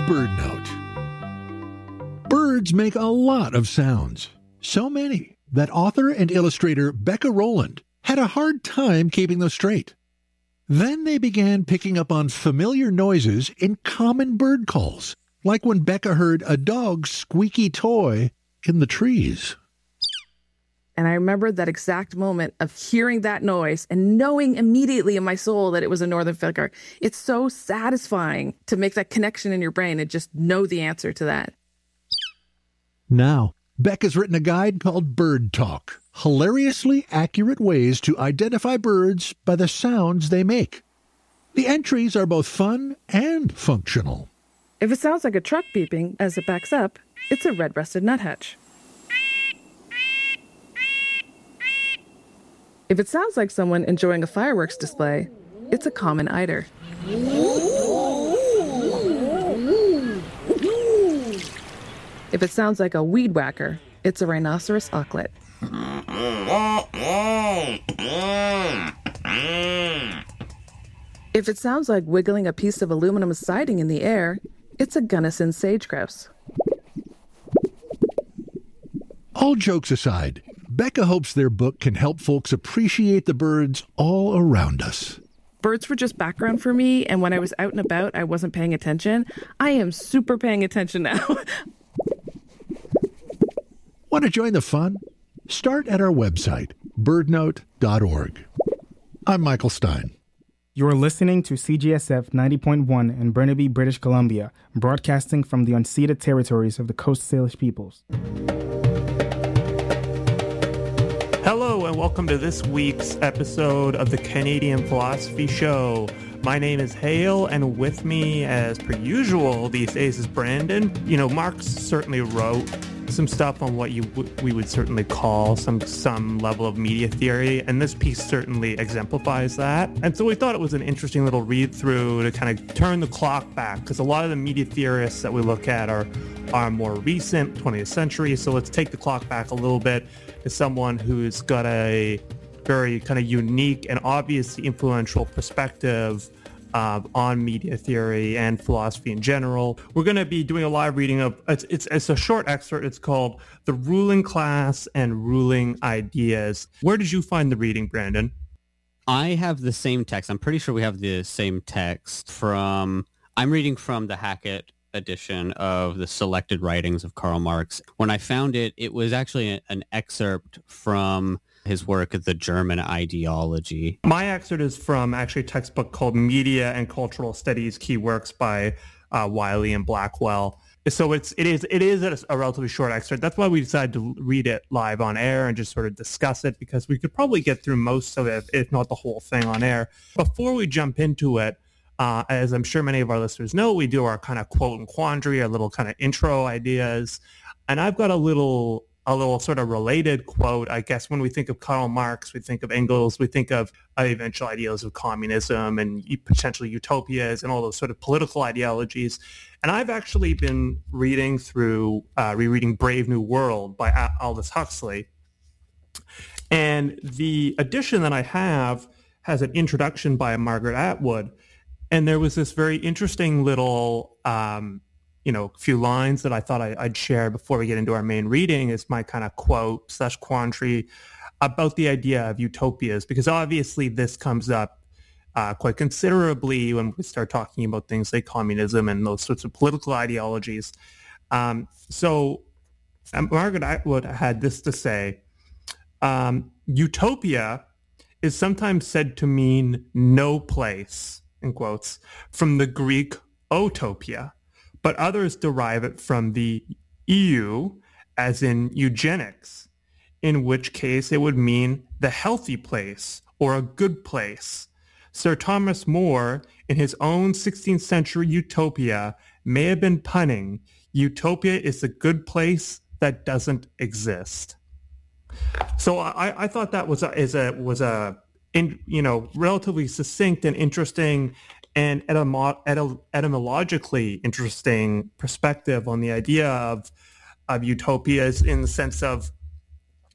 BirdNote. Birds make a lot of sounds. So many that author and illustrator Becca Rowland had a hard time keeping them straight. Then they began picking up on familiar noises in common bird calls, like when Becca heard a dog's squeaky toy in the trees. And I remember that exact moment of hearing that noise and knowing immediately in my soul that it was a northern flicker. It's so satisfying to make that connection in your brain and just know the answer to that. Now, Becca's written a guide called Bird Talk, hilariously accurate ways to identify birds by the sounds they make. The entries are both fun and functional. If it sounds like a truck beeping as it backs up, it's a red-breasted nuthatch. If it sounds like someone enjoying a fireworks display, it's a common eider. If it sounds like a weed whacker, it's a rhinoceros auklet. If it sounds like wiggling a piece of aluminum siding in the air, it's a Gunnison sage grouse. All jokes aside, Becca hopes their book can help folks appreciate the birds all around us. Birds were just background for me, and when I was out and about, I wasn't paying attention. I am super paying attention now. Want to join the fun? Start at our website, birdnote.org. I'm Michael Stein. You're listening to CGSF 90.1 in Burnaby, British Columbia, broadcasting from the unceded territories of the Coast Salish peoples. Hello and welcome to this week's episode of the Canadian Philosophy Show. My name is Hale, and with me, as per usual these days, is Brandon. You know, Mark certainly wrote some stuff on what we would certainly call some level of media theory, and this piece certainly exemplifies that. And so we thought it was an interesting little read-through to kind of turn the clock back, because a lot of the media theorists that we look at are more recent, 20th century. So let's take the clock back a little bit to someone who's got a very kind of unique and obviously influential perspective on media theory and philosophy in general. We're going to be doing a live reading of, it's a short excerpt. It's called The Ruling Class and Ruling Ideas. Where did you find the reading, Brandon? I have the same text. I'm pretty sure we have the same text I'm reading from the Hackett edition of the Selected Writings of Karl Marx. When I found it, it was actually an excerpt from his work, The German Ideology. My excerpt is from actually a textbook called Media and Cultural Studies Key Works by Wiley and Blackwell. So it is a relatively short excerpt. That's why we decided to read it live on air and just sort of discuss it, because we could probably get through most of it, if not the whole thing, on air. Before we jump into it, as I'm sure many of our listeners know, we do our kind of quote and quandary, our little kind of intro ideas. And I've got a little sort of related quote. I guess when we think of Karl Marx, we think of Engels, we think of eventual ideals of communism and potential utopias and all those sort of political ideologies. And I've actually been reading through, rereading Brave New World by Aldous Huxley. And the edition that I have has an introduction by Margaret Atwood. And there was this very interesting little few lines that I thought I'd share before we get into our main reading as my kind of quote / quandary about the idea of utopias, because obviously this comes up quite considerably when we start talking about things like communism and those sorts of political ideologies. So Margaret Atwood had this to say: utopia is sometimes said to mean no place, in quotes, from the Greek utopia, but others derive it from the EU, as in eugenics, in which case it would mean the healthy place or a good place. Sir Thomas More, in his own 16th century Utopia, may have been punning, utopia is a good place that doesn't exist. So I thought that was a relatively succinct and interesting and etymologically interesting perspective on the idea of utopias, in the sense of,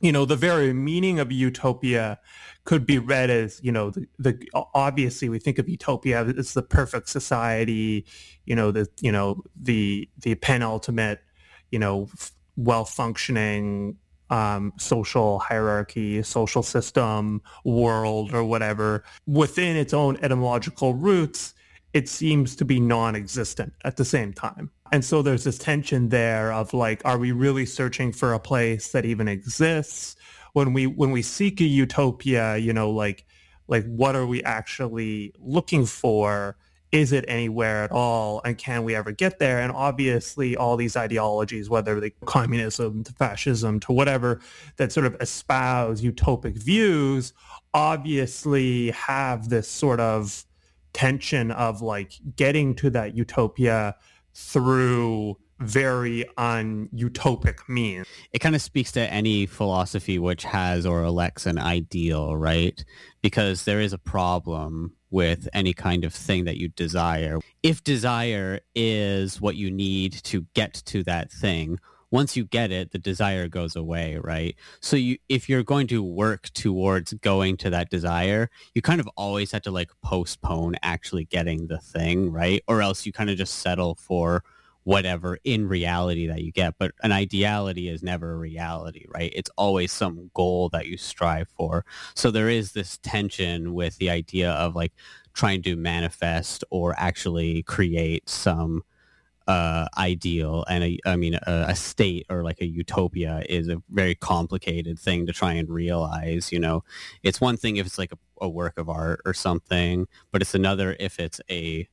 the very meaning of utopia could be read as, the obviously we think of utopia as the perfect society, the penultimate, well-functioning social hierarchy, social system, world, or whatever. Within its own etymological roots, it seems to be non-existent at the same time. And so there's this tension there of like, are we really searching for a place that even exists? When we seek a utopia, like what are we actually looking for? Is it anywhere at all? And can we ever get there? And obviously all these ideologies, whether they communism to fascism to whatever, that sort of espouse utopic views, obviously have this sort of tension of like getting to that utopia through very utopic means. It kind of speaks to any philosophy which has or elects an ideal, right? Because there is a problem with any kind of thing that you desire. If desire is what you need to get to that thing, once you get it, the desire goes away, right? So if you're going to work towards going to that desire, you kind of always have to like postpone actually getting the thing, right? Or else you kind of just settle for whatever in reality that you get. But an ideality is never a reality, right? It's always some goal that you strive for. So there is this tension with the idea of like trying to manifest or actually create some ideal. And a state or like a utopia is a very complicated thing to try and realize. It's one thing if it's like a work of art or something, but it's another if it's a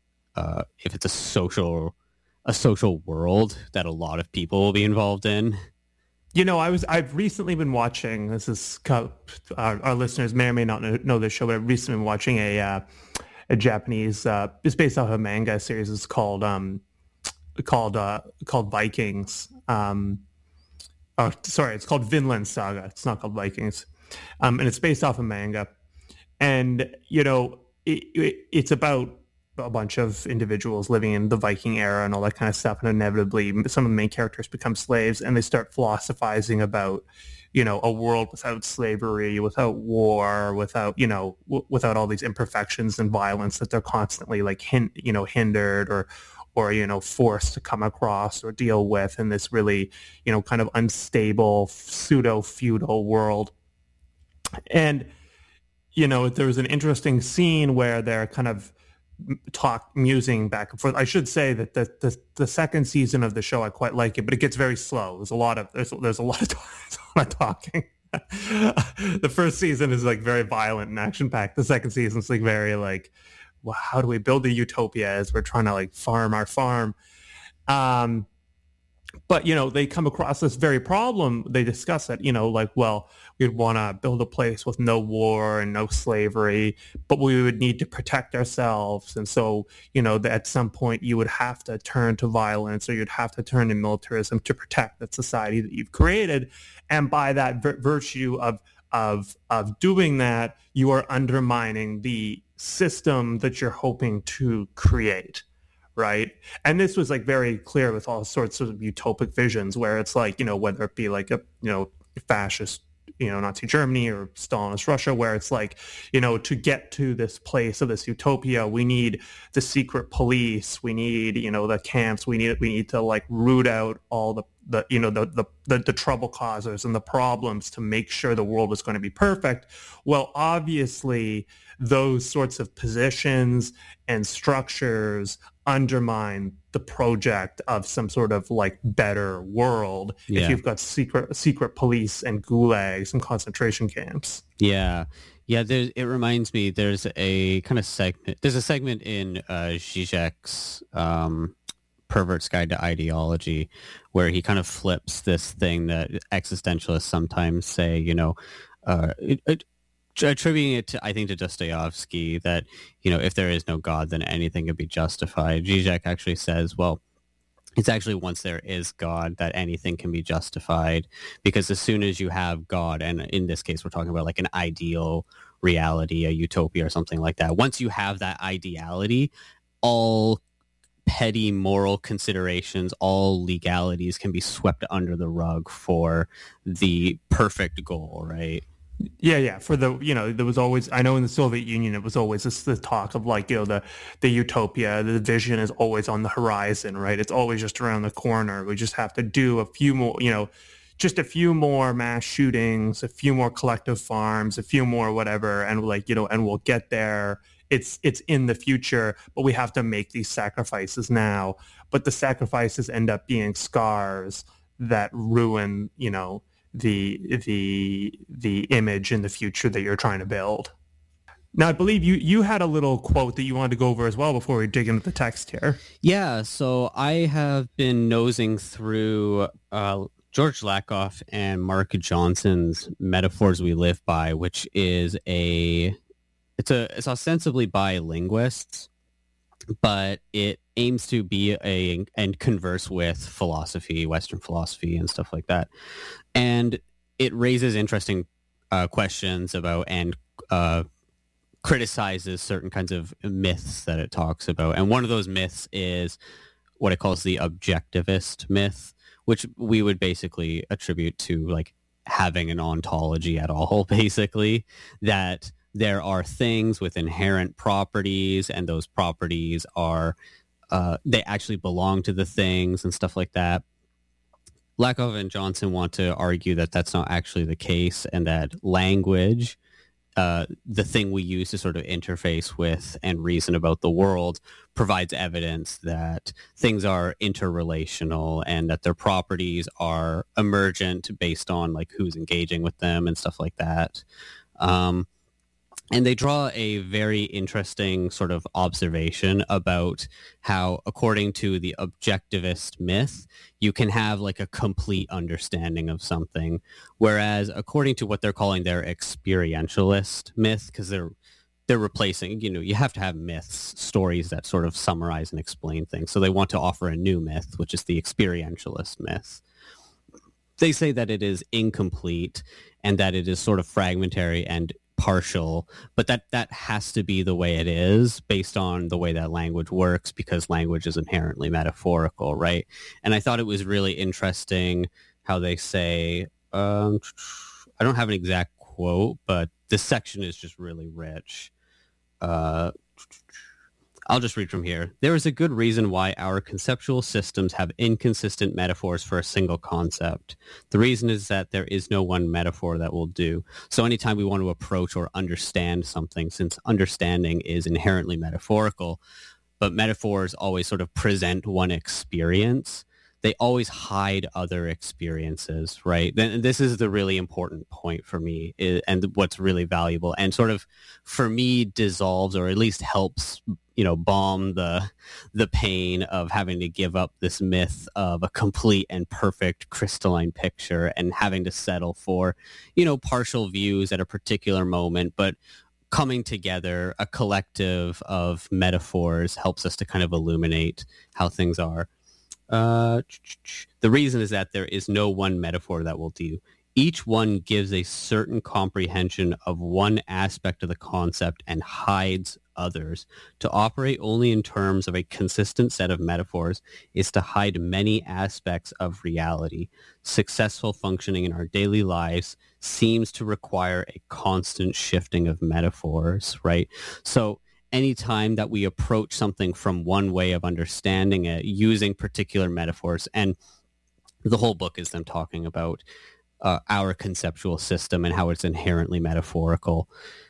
social world that a lot of people will be involved in. I've recently been watching, this is, our listeners may or may not know this show, but I've recently been watching a Japanese, it's based off a manga series. It's called Vikings. It's called Vinland Saga. It's not called Vikings. And it's based off a manga. And, it's about a bunch of individuals living in the Viking era and all that kind of stuff. And inevitably, some of the main characters become slaves and they start philosophizing about, a world without slavery, without war, without all these imperfections and violence that they're constantly like, hindered or forced to come across or deal with in this really, kind of unstable, pseudo-feudal world. And, there was an interesting scene where they're kind of musing back and forth. I should say that the second season of the show, I quite like it, but it gets very slow. There's a lot of talking. The first season is like very violent and action packed. The second season is like very like, well, how do we build a utopia as we're trying to like farm our farm? But, they come across this very problem. They discuss it, we'd want to build a place with no war and no slavery, but we would need to protect ourselves. And so, at some point you would have to turn to violence or you'd have to turn to militarism to protect that society that you've created. And by that virtue of doing that, you are undermining the system that you're hoping to create. Right. And this was like very clear with all sorts of utopic visions where it's like, whether it be like a, fascist, Nazi Germany or Stalinist Russia, where it's like, to get to this place of this utopia, we need the secret police, we need, the camps, we need to like root out all the trouble causers and the problems to make sure the world is going to be perfect. Well, obviously, those sorts of positions and structures undermine the project of some sort of like better world. If you've got secret police and gulags and concentration camps. Yeah. It reminds me. There's a kind of segment. There's a segment in Zizek's Pervert's Guide to Ideology where he kind of flips this thing that existentialists sometimes say. Attributing it to Dostoevsky, that, if there is no God, then anything can be justified. Zizek actually says, well, it's actually once there is God that anything can be justified, because as soon as you have God, and in this case, we're talking about like an ideal reality, a utopia or something like that. Once you have that ideality, all petty moral considerations, all legalities can be swept under the rug for the perfect goal, right? Yeah. For the, there was always, I know in the Soviet Union, it was always the talk of like, the utopia, the vision is always on the horizon, right? It's always just around the corner. We just have to do a few more, just a few more mass shootings, a few more collective farms, a few more whatever. And and we'll get there. It's in the future, but we have to make these sacrifices now. But the sacrifices end up being scars that ruin, the image in the future that you're trying to build. Now, I believe you had a little quote that you wanted to go over as well before we dig into the text here. Yeah, so I have been nosing through George Lakoff and Mark Johnson's Metaphors We Live By, which is it's ostensibly by linguists, but it aims to be and converse with philosophy, Western philosophy and stuff like that. And it raises interesting questions about and criticizes certain kinds of myths that it talks about. And one of those myths is what it calls the objectivist myth, which we would basically attribute to like having an ontology at all, basically, that there are things with inherent properties, and those properties are, they actually belong to the things and stuff like that. Lakoff and Johnson want to argue that that's not actually the case, and that language, the thing we use to sort of interface with and reason about the world, provides evidence that things are interrelational and that their properties are emergent based on like who's engaging with them and stuff like that. And they draw a very interesting sort of observation about how, according to the objectivist myth, you can have like a complete understanding of something, whereas according to what they're calling their experientialist myth, because they're replacing, you have to have myths, stories that sort of summarize and explain things. So they want to offer a new myth, which is the experientialist myth. They say that it is incomplete and that it is sort of fragmentary and partial, but that has to be the way it is based on the way that language works, because language is inherently metaphorical, right? And I thought it was really interesting how they say, I don't have an exact quote, but this section is just really rich. I'll just read from here. There is a good reason why our conceptual systems have inconsistent metaphors for a single concept. The reason is that there is no one metaphor that will do. So anytime we want to approach or understand something, since understanding is inherently metaphorical, but metaphors always sort of present one experience, they always hide other experiences, right? Then this is the really important point for me, and what's really valuable, and sort of, for me, dissolves or at least helps, balm the pain of having to give up this myth of a complete and perfect crystalline picture and having to settle for, partial views at a particular moment, but coming together, a collective of metaphors helps us to kind of illuminate how things are. The reason is that there is no one metaphor that will do. Each one gives a certain comprehension of one aspect of the concept and hides others. To operate only in terms of a consistent set of metaphors is to hide many aspects of reality. Successful functioning in our daily lives seems to require a constant shifting of metaphors, right? So anytime that we approach something from one way of understanding it, using particular metaphors, and the whole book is them talking about our conceptual system and how it's inherently metaphorical.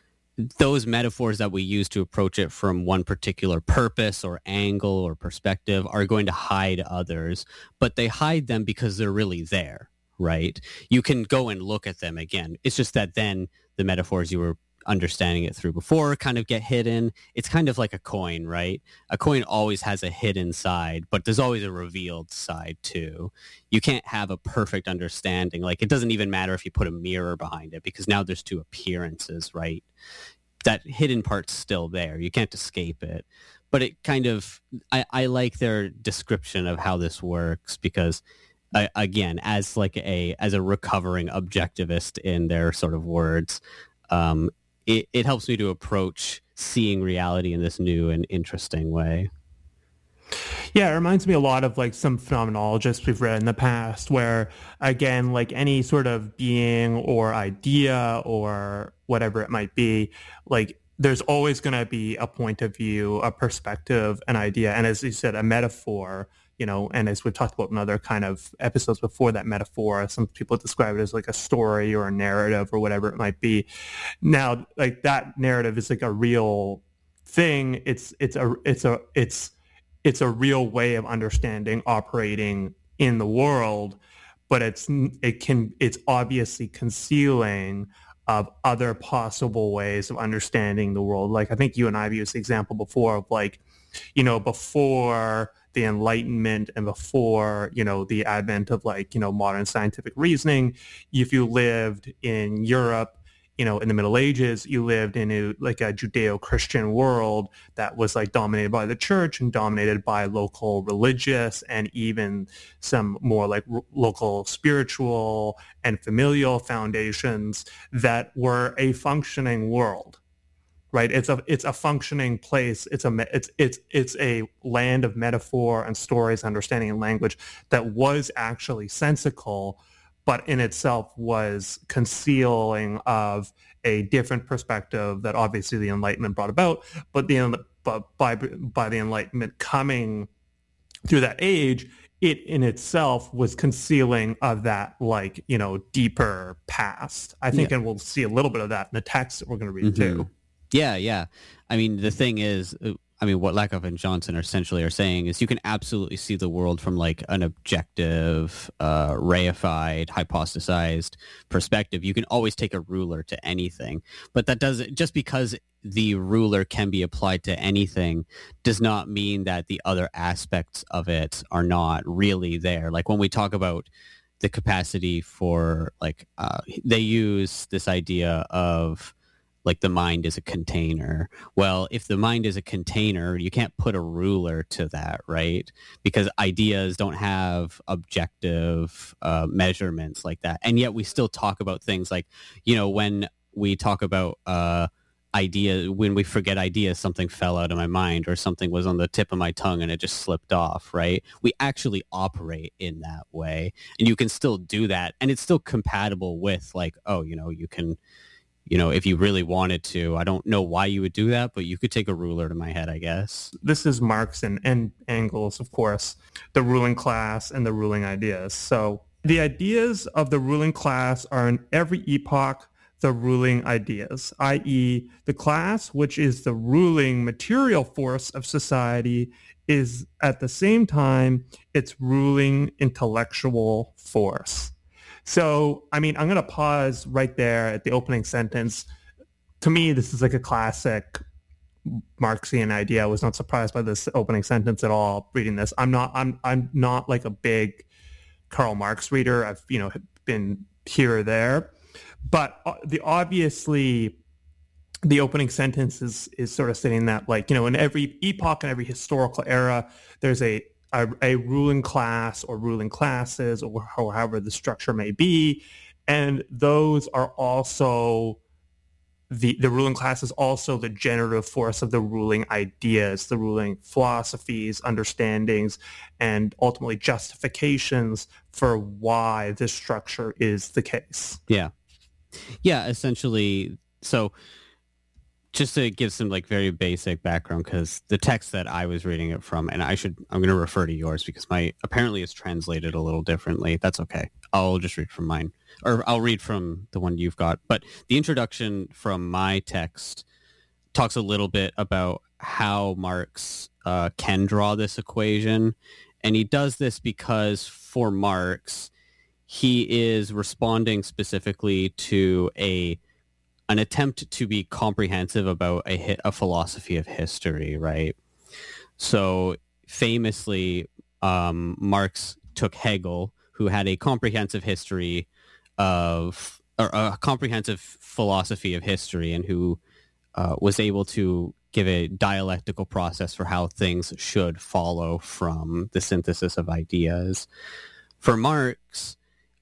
Those metaphors that we use to approach it from one particular purpose or angle or perspective are going to hide others, but they hide them because they're really there, right? You can go and look at them again. It's just that then the metaphors you were understanding it through before kind of get hidden. It's kind of like a coin, right? A coin always has a hidden side, but there's always a revealed side too. You can't have a perfect understanding. Like, it doesn't even matter if you put a mirror behind it, because now there's two appearances, right? That hidden part's still there. You can't escape it. But it kind of, I like their description of how this works, because again, as a recovering objectivist in their sort of words, it helps me to approach seeing reality in this new and interesting way. Yeah, it reminds me a lot of like some phenomenologists we've read in the past where, again, like any sort of being or idea or whatever it might be, like there's always going to be a point of view, a perspective, an idea, and as you said, a metaphor, and as we've talked about in other kind of episodes before, that metaphor, some people describe it as like a story or a narrative or whatever it might be. Now, like that narrative is like a real thing. It's a real way of understanding, operating in the world, but it's obviously concealing of other possible ways of understanding the world. Like I think you and I have used the example before of like, before the Enlightenment and before, the advent of like, modern scientific reasoning, if you lived in Europe, in the Middle Ages, you lived in a Judeo-Christian world that was like dominated by the church and dominated by local religious and even some more like local spiritual and familial foundations that were a functioning world, right? It's a functioning place. It's a land of metaphor and stories, understanding and language that was actually sensical, but in itself was concealing of a different perspective that obviously the Enlightenment brought about. But by the Enlightenment coming through that age, it in itself was concealing of that like, deeper past. I think, and we'll see a little bit of that in the text that we're going to read too. Yeah. I mean, the thing is, what Lakoff and Johnson essentially are saying is you can absolutely see the world from like an objective, reified, hypothesized perspective. You can always take a ruler to anything, but that doesn't, just because the ruler can be applied to anything does not mean that the other aspects of it are not really there. Like when we talk about the capacity for like, they use this idea of like the mind is a container. Well, if the mind is a container, you can't put a ruler to that, right? Because ideas don't have objective measurements like that. And yet we still talk about things like, when we talk about when we forget ideas, something fell out of my mind or something was on the tip of my tongue and it just slipped off, right? We actually operate in that way. And you can still do that. And it's still compatible with like, you can... if you really wanted to, I don't know why you would do that, but you could take a ruler to my head, I guess. This is Marx and Engels, of course, the ruling class and the ruling ideas. So the ideas of the ruling class are in every epoch the ruling ideas, i.e. the class, which is the ruling material force of society, is at the same time its ruling intellectual force. So, I'm going to pause right there at the opening sentence. To me, this is like a classic Marxian idea. I was not surprised by this opening sentence at all reading this. I'm not like a big Karl Marx reader. I've, been here or there. But obviously the opening sentence is sort of saying that like, in every epoch and every historical era, there's a ruling class or ruling classes or however the structure may be. And those are also, the ruling class is also the generative force of the ruling ideas, the ruling philosophies, understandings, and ultimately justifications for why this structure is the case. Yeah, essentially. So just to give some like very basic background, because the text that I was reading it from, and I'm going to refer to yours because apparently it's translated a little differently. That's okay. I'll just read from mine, or I'll read from the one you've got. But the introduction from my text talks a little bit about how Marx can draw this equation. And he does this because for Marx, he is responding specifically to an attempt to be comprehensive about a philosophy of history, right? So famously, Marx took Hegel, who had a comprehensive history or a comprehensive philosophy of history, and who was able to give a dialectical process for how things should follow from the synthesis of ideas. For Marx,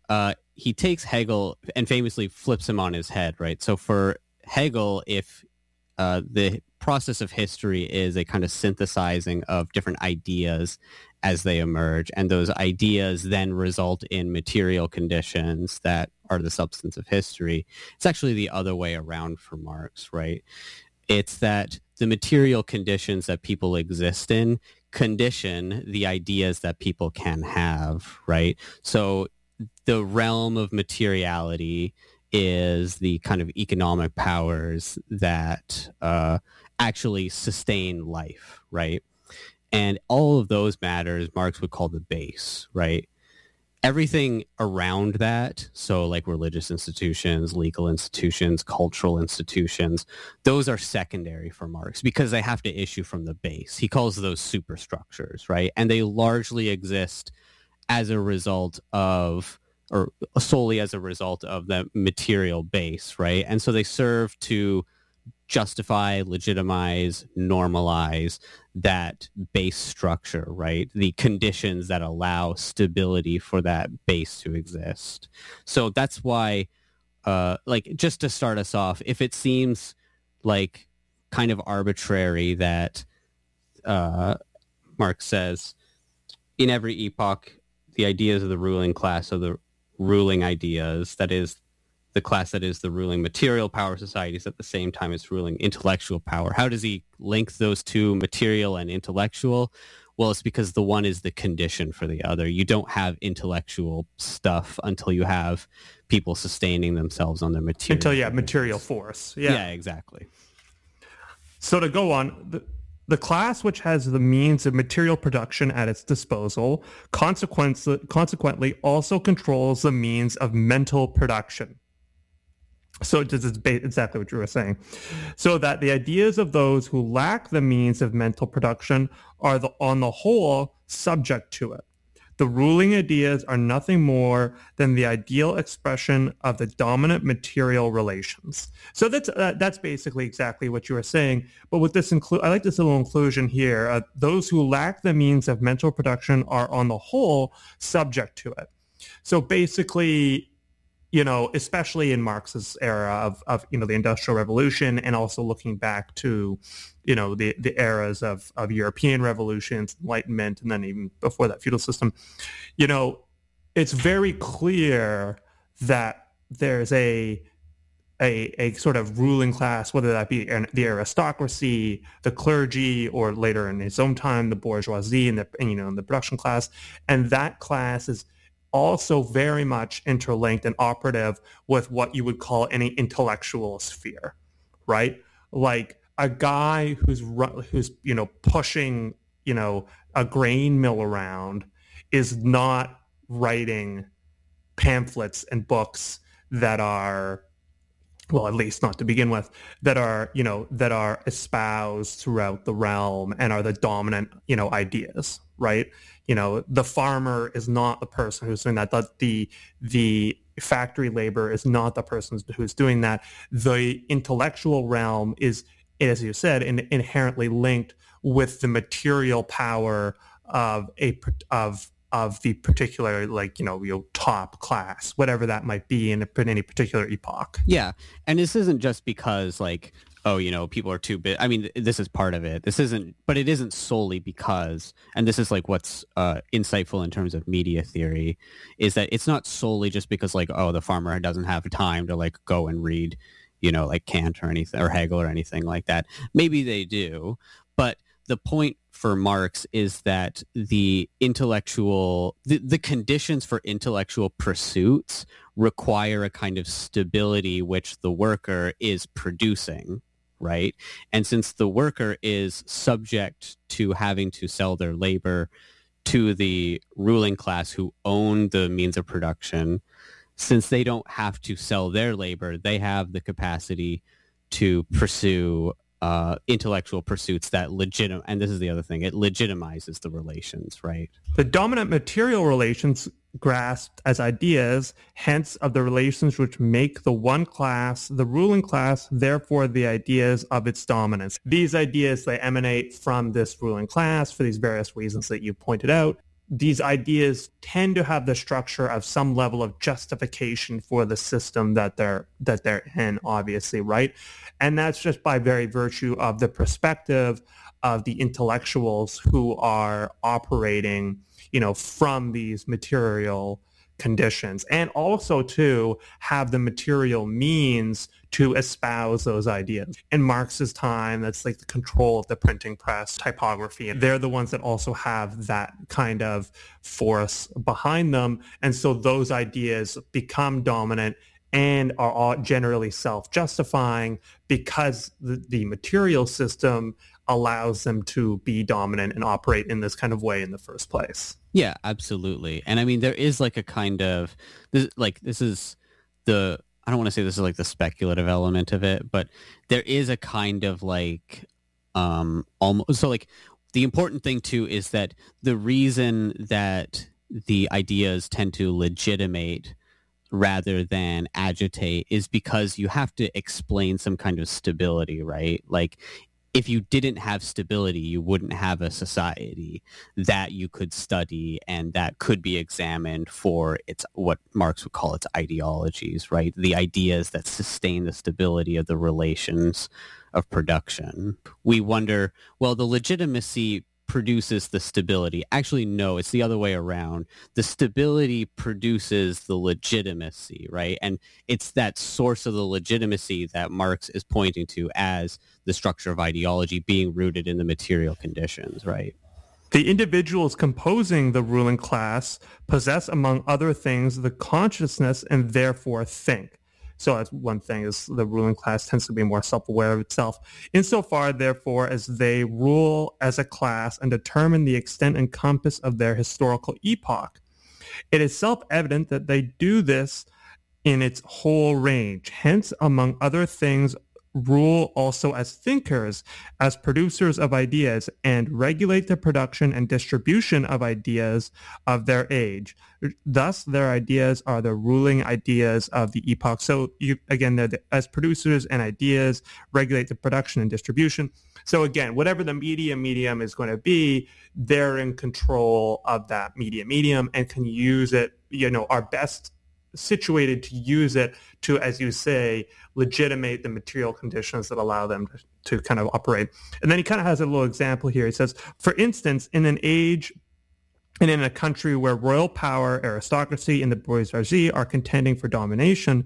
he takes Hegel and famously flips him on his head, right? So for Hegel, if the process of history is a kind of synthesizing of different ideas as they emerge, and those ideas then result in material conditions that are the substance of history. It's actually the other way around for Marx, right? It's that the material conditions that people exist in condition the ideas that people can have, right? So the realm of materiality is the kind of economic powers that actually sustain life, right? And all of those matters Marx would call the base, right? Everything around that, so like religious institutions, legal institutions, cultural institutions, those are secondary for Marx because they have to issue from the base. He calls those superstructures, right? And they largely exist as a result of, or solely as a result of the material base, right? And so they serve to justify, legitimize, normalize that base structure, right? The conditions that allow stability for that base to exist. So that's why, like, just to start us off, if it seems like kind of arbitrary that Marx says, in every epoch, the ideas of the ruling class are the ruling ideas, that is, the class that is the ruling material power societies at the same time as ruling intellectual power. How does he link those two, material and intellectual? Well, it's because the one is the condition for the other. You don't have intellectual stuff until you have people sustaining themselves on their material. Until you have material force. Yeah, exactly. So to go on, the class which has the means of material production at its disposal consequently also controls the means of mental production. So it's exactly what you were saying. So that the ideas of those who lack the means of mental production are, on the whole, subject to it. The ruling ideas are nothing more than the ideal expression of the dominant material relations. So that's basically exactly what you were saying. But with this I like this little inclusion here. Those who lack the means of mental production are, on the whole, subject to it. So basically, you know, especially in Marx's era of you know, the Industrial Revolution, and also looking back to, you know, the eras of European revolutions, Enlightenment, and then even before that, feudal system, you know, it's very clear that there's a sort of ruling class, whether that be the aristocracy, the clergy, or later in his own time, the bourgeoisie and the production class, and that class is also very much interlinked and operative with what you would call any intellectual sphere, right? Like a guy who's you know, pushing, you know, a grain mill around is not writing pamphlets and books that are, well, at least not to begin with, that are, you know, that are espoused throughout the realm and are the dominant, you know, ideas, right? You know, the farmer is not the person who's doing that. The factory labor is not the person who's doing that. The intellectual realm is, as you said, inherently linked with the material power of the particular, like, you know, top class, whatever that might be in any particular epoch. Yeah, and this isn't just because, like, oh, you know, people are too big. I mean, this is part of it. But it isn't solely because, and this is like what's insightful in terms of media theory, is that it's not solely just because, like, oh, the farmer doesn't have time to, like, go and read, you know, like Kant or anything, or Hegel or anything like that. Maybe they do, but the point for Marx is that the conditions for intellectual pursuits require a kind of stability which the worker is producing, right? And since the worker is subject to having to sell their labor to the ruling class who own the means of production, since they don't have to sell their labor, they have the capacity to pursue intellectual pursuits that and this is the other thing, it legitimizes the relations, right? The dominant material relations grasped as ideas, hence of the relations which make the one class the ruling class, therefore the ideas of its dominance. These ideas, they emanate from this ruling class for these various reasons that you pointed out. these ideas tend to have the structure of some level of justification for the system that they're in, obviously, right? And that's just by very virtue of the perspective of the intellectuals who are operating, from these material conditions, and also to have the material means to espouse those ideas. In Marx's time, that's like the control of the printing press, typography. They're the ones that also have that kind of force behind them. And so those ideas become dominant and are all generally self-justifying because the material system allows them to be dominant and operate in this kind of way in the first place. Yeah, absolutely. And I mean, there is like a kind of, this is the, I don't want to say this is like the speculative element of it, but there is a kind of like, almost, so like the important thing too is that the reason that the ideas tend to legitimate rather than agitate is because you have to explain some kind of stability, right? Like, if you didn't have stability, you wouldn't have a society that you could study and that could be examined for its, what Marx would call its ideologies, right? The ideas that sustain the stability of the relations of production. We wonder, well, the legitimacy produces the stability. Actually, no, it's the other way around. The stability produces the legitimacy, right? And it's that source of the legitimacy that Marx is pointing to as the structure of ideology being rooted in the material conditions, right? The individuals composing the ruling class possess, among other things, the consciousness and therefore think. So that's one thing, is the ruling class tends to be more self-aware of itself. Insofar, therefore, as they rule as a class and determine the extent and compass of their historical epoch, it is self-evident that they do this in its whole range. Hence, among other things, rule also as thinkers, as producers of ideas, and regulate the production and distribution of ideas of their age. Thus, their ideas are the ruling ideas of the epoch. So, they're as producers and ideas, regulate the production and distribution. So again, whatever the medium is going to be, they're in control of that medium and can use it, are best situated to use it to, as you say, legitimate the material conditions that allow them to kind of operate. And then he kind of has a little example here. He says, for instance, in an age and in a country where royal power, aristocracy, and the bourgeoisie are contending for domination,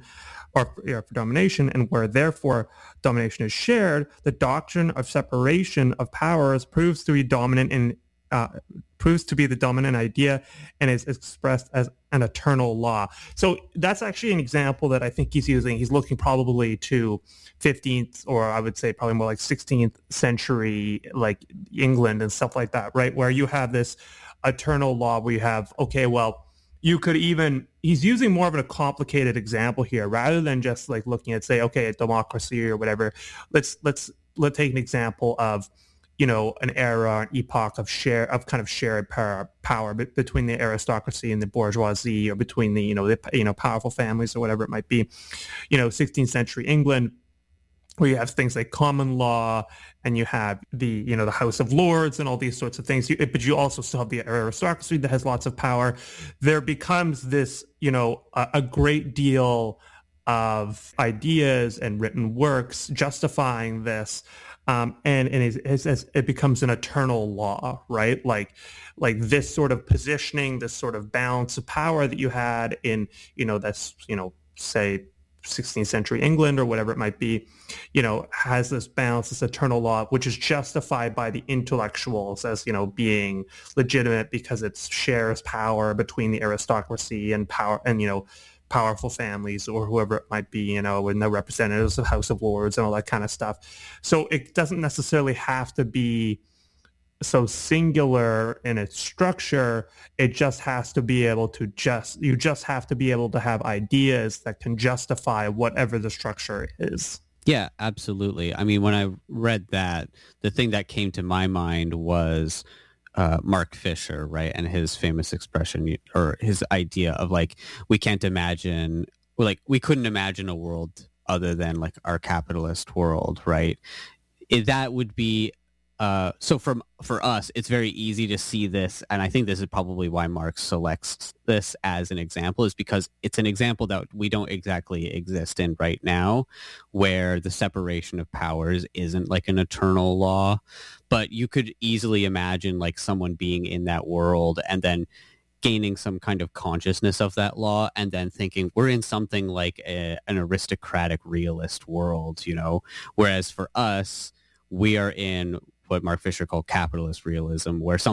and where therefore domination is shared, the doctrine of separation of powers proves to be dominant in proves to be the dominant idea and is expressed as an eternal law. So that's actually an example that I think he's using. He's looking probably to 15th, or I would say probably more like 16th century, like England and stuff like that, right? Where you have this eternal law where you have, okay, well, you could even, he's using more of a complicated example here rather than just like looking at, say, okay, a democracy or whatever. Let's take an example of, an era, an epoch of kind of shared power between the aristocracy and the bourgeoisie, or between the powerful families or whatever it might be. 16th century England, where you have things like common law, and you have the the House of Lords and all these sorts of things. But you also still have the aristocracy that has lots of power. There becomes this a great deal of ideas and written works justifying this. And it becomes an eternal law, right? Like this sort of positioning, this sort of balance of power that you had in, that's, say 16th century England or whatever it might be, has this balance, this eternal law, which is justified by the intellectuals as, being legitimate because it shares power between the aristocracy and power and, powerful families or whoever it might be, and the representatives of House of Lords and all that kind of stuff. So it doesn't necessarily have to be so singular in its structure. It just has to be able to you just have to be able to have ideas that can justify whatever the structure is. Yeah, absolutely. I mean, when I read that, the thing that came to my mind was Mark Fisher, right? And his famous expression, or his idea of like, we couldn't imagine a world other than like our capitalist world, right? That would be So for us, it's very easy to see this, and I think this is probably why Marx selects this as an example, is because it's an example that we don't exactly exist in right now, where the separation of powers isn't like an eternal law. But you could easily imagine like someone being in that world and then gaining some kind of consciousness of that law and then thinking we're in something like an aristocratic realist world, you know, whereas for us, we are in what Mark Fisher called capitalist realism, where